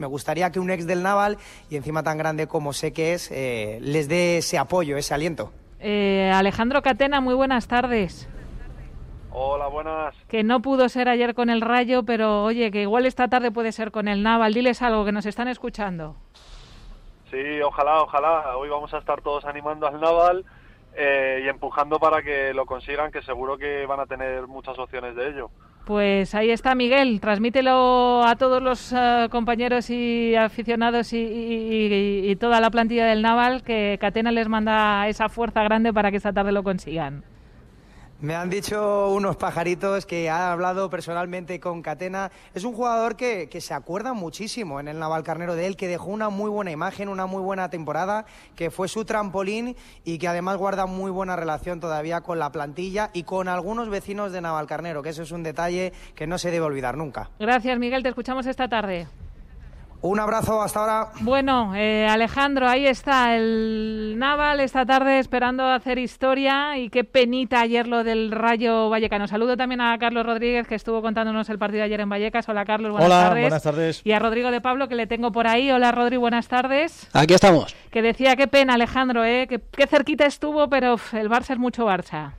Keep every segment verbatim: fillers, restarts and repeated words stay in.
me gustaría que un ex del Naval, y encima tan grande como sé que es, eh, les dé ese apoyo, ese aliento. Eh, Alejandro Catena, muy buenas tardes. Hola, buenas. Que no pudo ser ayer con el Rayo, pero oye, que igual esta tarde puede ser con el Naval. Diles algo, que nos están escuchando. Sí, ojalá, ojalá. Hoy vamos a estar todos animando al Naval eh, y empujando para que lo consigan, que seguro que van a tener muchas opciones de ello. Pues ahí está, Miguel. Transmítelo a todos los uh, compañeros y aficionados y, y, y, y toda la plantilla del Naval, que Catena les manda esa fuerza grande para que esta tarde lo consigan. Me han dicho unos pajaritos que ha hablado personalmente con Catena. Es un jugador que, que se acuerda muchísimo en el Navalcarnero de él, que dejó una muy buena imagen, una muy buena temporada, que fue su trampolín y que además guarda muy buena relación todavía con la plantilla y con algunos vecinos de Navalcarnero, que eso es un detalle que no se debe olvidar nunca. Gracias, Miguel. Te escuchamos esta tarde. Un abrazo, hasta ahora. Bueno, eh, Alejandro, ahí está el Naval esta tarde esperando hacer historia, y qué penita ayer lo del Rayo Vallecano. Saludo también a Carlos Rodríguez, que estuvo contándonos el partido ayer en Vallecas. Hola, Carlos, buenas Hola, tardes. buenas tardes. Y a Rodrigo de Pablo, que le tengo por ahí. Hola, Rodrigo, buenas tardes. Aquí estamos. Que decía, qué pena, Alejandro, ¿eh? que, qué cerquita estuvo, pero uf, el Barça es mucho Barça.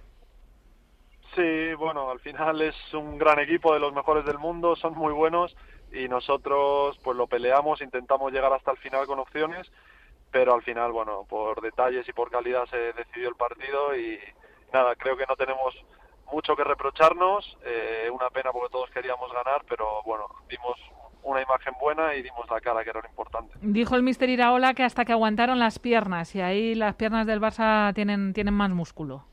Sí, bueno, al final es un gran equipo, de los mejores del mundo, son muy buenos y nosotros pues lo peleamos, intentamos llegar hasta el final con opciones, pero al final, bueno, por detalles y por calidad se decidió el partido y nada, creo que no tenemos mucho que reprocharnos, eh, una pena porque todos queríamos ganar, pero bueno, dimos una imagen buena y dimos la cara, que era lo importante. Dijo el míster Iraola que hasta que aguantaron las piernas, y ahí las piernas del Barça tienen, tienen más músculo.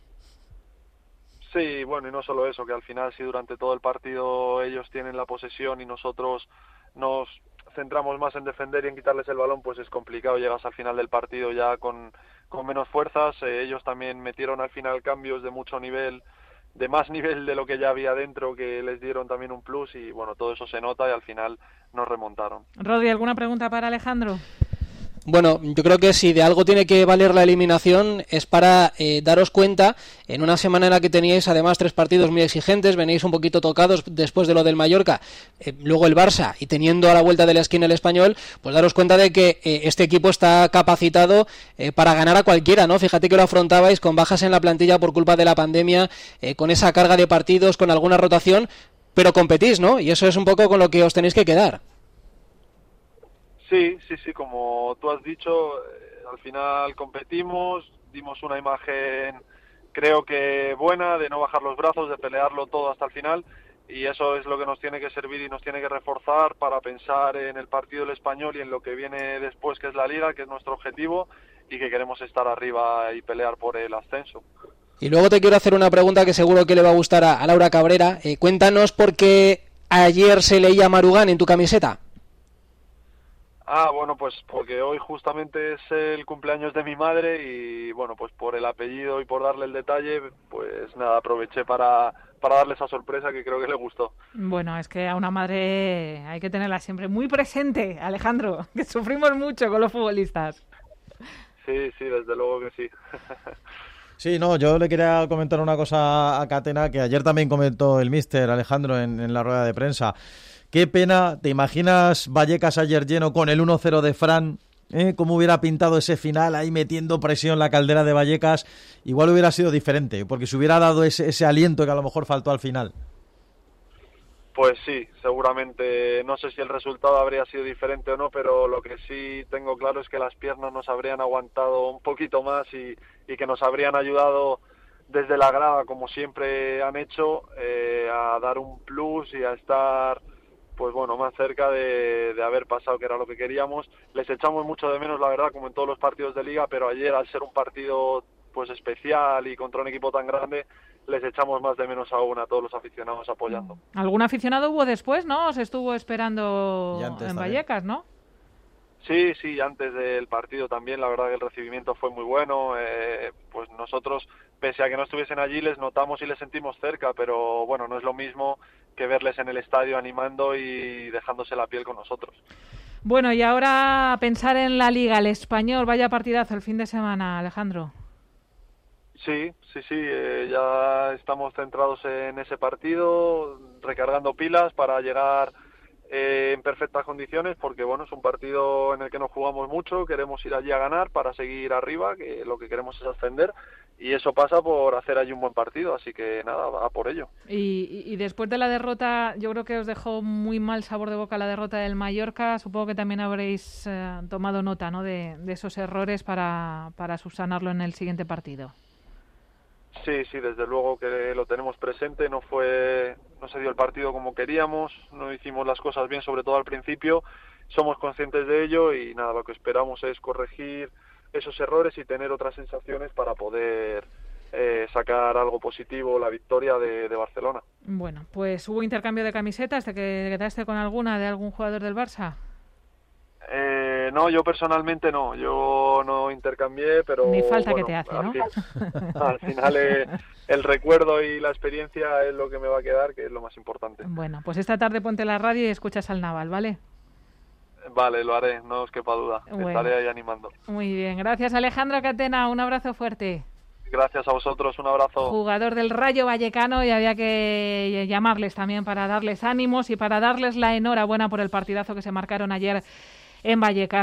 Sí, bueno, y no solo eso, que al final si durante todo el partido ellos tienen la posesión y nosotros nos centramos más en defender y en quitarles el balón, pues es complicado, llegas al final del partido ya con, con menos fuerzas, eh, ellos también metieron al final cambios de mucho nivel, de más nivel de lo que ya había dentro, que les dieron también un plus y bueno, todo eso se nota y al final nos remontaron. Rodri, ¿alguna pregunta para Alejandro? Bueno, yo creo que si de algo tiene que valer la eliminación es para eh, daros cuenta, en una semana en la que teníais además tres partidos muy exigentes, veníais un poquito tocados después de lo del Mallorca, eh, luego el Barça, y teniendo a la vuelta de la esquina el Español, pues daros cuenta de que eh, este equipo está capacitado eh, para ganar a cualquiera, ¿no? Fíjate que lo afrontabais con bajas en la plantilla por culpa de la pandemia, eh, con esa carga de partidos, con alguna rotación, pero competís, ¿no? Y eso es un poco con lo que os tenéis que quedar. Sí, sí, sí, como tú has dicho, eh, al final competimos, dimos una imagen creo que buena, de no bajar los brazos, de pelearlo todo hasta el final, y eso es lo que nos tiene que servir y nos tiene que reforzar para pensar en el partido del Español y en lo que viene después, que es la Liga, que es nuestro objetivo y que queremos estar arriba y pelear por el ascenso. Y luego te quiero hacer una pregunta que seguro que le va a gustar a, a Laura Cabrera. Eh, cuéntanos por qué ayer se leía Marugán en tu camiseta. Ah, bueno, pues porque hoy justamente es el cumpleaños de mi madre y bueno, pues por el apellido y por darle el detalle, pues nada, aproveché para, para darle esa sorpresa que creo que le gustó. Bueno, es que a una madre hay que tenerla siempre muy presente, Alejandro, que sufrimos mucho con los futbolistas. Sí, sí, desde luego que sí. Sí, no, yo le quería comentar una cosa a Catena, que ayer también comentó el míster Alejandro en, en la rueda de prensa. Qué pena, ¿te imaginas Vallecas ayer lleno con el uno cero de Fran? ¿Eh? ¿Cómo hubiera pintado ese final ahí metiendo presión la caldera de Vallecas? Igual hubiera sido diferente, porque se hubiera dado ese, ese aliento que a lo mejor faltó al final. Pues sí, seguramente, no sé si el resultado habría sido diferente o no, pero lo que sí tengo claro es que las piernas nos habrían aguantado un poquito más y, y que nos habrían ayudado desde la grada, como siempre han hecho, eh, a dar un plus y a estar pues bueno, más cerca de, de haber pasado, que era lo que queríamos. Les echamos mucho de menos, la verdad, como en todos los partidos de Liga, pero ayer, al ser un partido pues especial y contra un equipo tan grande, les echamos más de menos aún a todos los aficionados apoyando. ¿Algún aficionado hubo después, no? Os estuvo esperando en también. Vallecas, ¿no? Sí, sí, antes del partido también, la verdad que el recibimiento fue muy bueno, eh, pues nosotros, pese a que no estuviesen allí, les notamos y les sentimos cerca, pero bueno, no es lo mismo que verles en el estadio animando y dejándose la piel con nosotros. Bueno, y ahora pensar en la Liga, el Español, vaya partidazo el fin de semana, Alejandro. Sí, sí, sí, eh, ya estamos centrados en ese partido, recargando pilas para llegar eh, en perfectas condiciones, porque bueno, es un partido en el que nos jugamos mucho, queremos ir allí a ganar para seguir arriba, que lo que queremos es ascender, y eso pasa por hacer allí un buen partido, así que nada, va por ello. Y, y, y después de la derrota, yo creo que os dejó muy mal sabor de boca la derrota del Mallorca. Supongo que también habréis eh, tomado nota, ¿no?, de, de esos errores para, para subsanarlo en el siguiente partido. Sí, sí, desde luego que lo tenemos presente. No fue, no se dio el partido como queríamos, no hicimos las cosas bien, sobre todo al principio. Somos conscientes de ello y nada, lo que esperamos es corregir esos errores y tener otras sensaciones para poder eh, sacar algo positivo, la victoria de, de Barcelona. Bueno, pues hubo intercambio de camisetas, ¿te quedaste con alguna de algún jugador del Barça? Eh, no, yo personalmente no, yo no intercambié, pero... Ni falta bueno, que te hace, al ¿no? Fin, al final eh, el recuerdo y la experiencia es lo que me va a quedar, que es lo más importante. Bueno, pues esta tarde ponte la radio y escuchas al Naval, ¿vale? Vale, lo haré, no os quepa duda. Bueno. Estaré ahí animando. Muy bien, gracias Alejandro Catena, un abrazo fuerte. Gracias a vosotros, un abrazo. Jugador del Rayo Vallecano, y había que llamarles también para darles ánimos y para darles la enhorabuena por el partidazo que se marcaron ayer en Vallecas.